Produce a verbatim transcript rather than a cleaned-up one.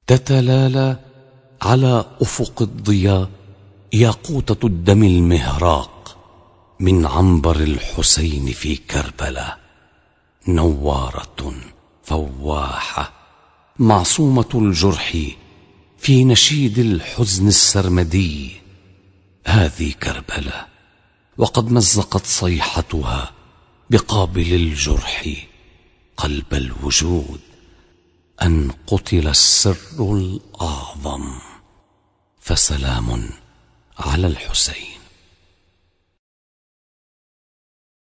تتلالى على أفق الضياء ياقوتة الدم المهراق من عنبر الحسين في كربلاء، نوارة فواحة معصومة الجرح في نشيد الحزن السرمدي. هذه كربلاء، وقد مزقت صيحتها بقابل الجرح قلب الوجود، أن قتل السر الأعظم، فسلام على الحسين.